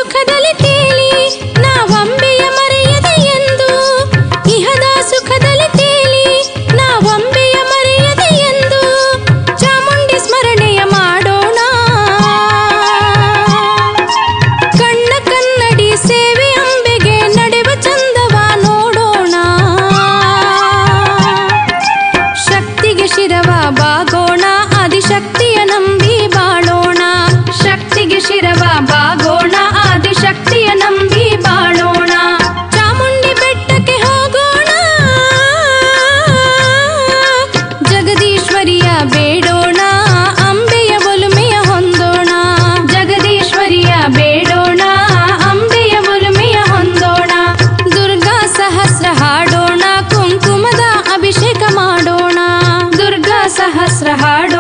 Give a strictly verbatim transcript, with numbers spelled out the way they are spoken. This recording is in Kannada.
ಸುಖದಲ್ಲಿ ತೇಲಿ ನಾವಂಬೆಯ ಮರೆಯದೆ ಎಂದು, ಇಹದ ಸುಖದಲ್ಲಿ ತೇಲಿ ನಾವಂಬೆಯ ಮರೆಯದೆ ಎಂದು ಚಾಮುಂಡಿ ಸ್ಮರಣೆಯ ಮಾಡೋಣ. ಕಣ್ಣ ಕನ್ನಡಿ ಸೇವೆ ಅಂಬೆಗೆ ನಡೆವ ಚಂದವ ನೋಡೋಣ. ಶಕ್ತಿಗೆ ಶಿರವ ಬಾಗೋಣ, ಆದಿಶಕ್ತಿಯ ನಂಬಿ ಬಾಳೋಣ. ಶಕ್ತಿಗೆ ಶಿರವ ಬಾಗೋಣ, ಆದಿಶಕ್ತಿಯ ನಂಬಿ ಬಾಳೋಣ. ಚಾಮುಂಡಿ ಬೆಟ್ಟಕ್ಕೆ ಹೋಗೋಣ, ಜಗದೀಶ್ವರಿಯ ಬೇಡೋಣ, ಅಂಬೆಯ ಒಲುಮೆಯ ಹೊಂದೋಣ. ಜಗದೀಶ್ವರಿಯ ಬೇಡೋಣ, ಅಂಬೆಯ ಒಲುಮೆಯ ಹೊಂದೋಣ. ದುರ್ಗಾ ಸಹಸ್ರ ಹಾಡೋಣ, ಕುಂಕುಮದ ಅಭಿಷೇಕ ಮಾಡೋಣ. ದುರ್ಗಾ ಸಹಸ್ರ ಹಾಡೋಣ,